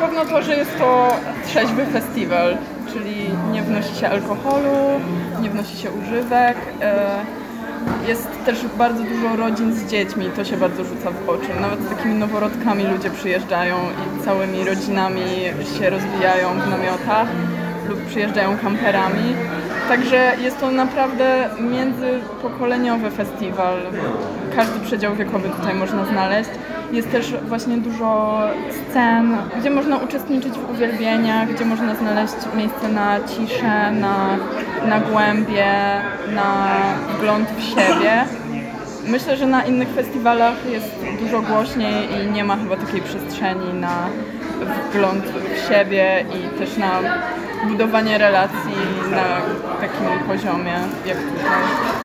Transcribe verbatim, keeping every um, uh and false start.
pewno to, że jest to trzeźwy festiwal, czyli nie wnosi się alkoholu, nie wnosi się używek. Jest też bardzo dużo rodzin z dziećmi, to się bardzo rzuca w oczy. Nawet z takimi noworodkami ludzie przyjeżdżają i całymi rodzinami się rozwijają w namiotach lub przyjeżdżają kamperami. Także jest to naprawdę międzypokoleniowy festiwal. Każdy przedział wiekowy tutaj można znaleźć. Jest też właśnie dużo scen, gdzie można uczestniczyć w uwielbieniach, gdzie można znaleźć miejsce na ciszę, na, na głębie, na wgląd w siebie. Myślę, że na innych festiwalach jest dużo głośniej i nie ma chyba takiej przestrzeni na wgląd w siebie i też na budowanie relacji na takim poziomie jak tutaj.